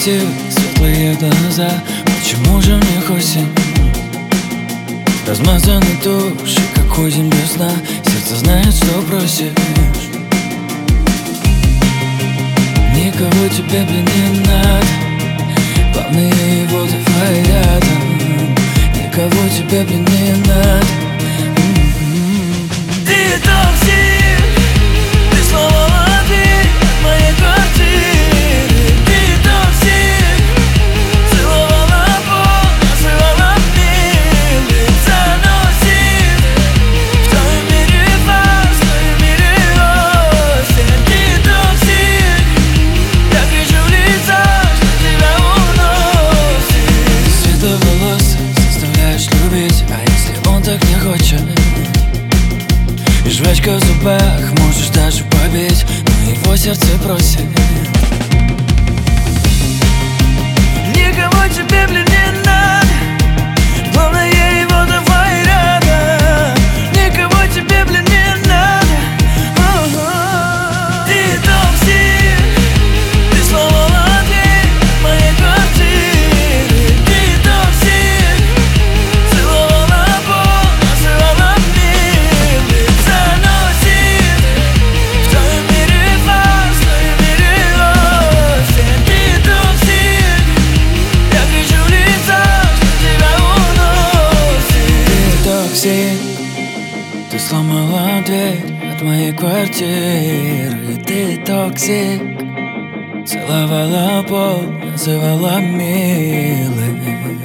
красивые, светлые глаза. Почему же в них осень? Размазаны души, как осень без сна. Сердце знает, что просишь. Никого тебе, блин, не надо. Плавные воды рядом. Никого тебе, блин, не надо. Ты токсик, ты сломала дверь от моей квартиры. Ты токсик, целовала пол, называла милым. Заносит в твоем мире вас, в твоем мире осень. Ты токсик, я кричу в лицо, что тебя уносит. Светловолосый заставляешь любить, а если он так не хочет? И жвачка в зубах, можешь даже побить, но его сердце просит. Никого тебе, блин, не надо. Главное, его давай рядом. Никого тебе, блин, не надо. Ты токсик, ты сломала дверь от моей квартиры. Ты токсик, целовала пол, называла милым. Заносит в твоем мире вас, в твоем мире осень. Ты токсик, я кричу в лицо, что тебя уносит. Ты токсик, ты сломала дверь от моей квартиры. Ты токсик, целовала пол, называла милым.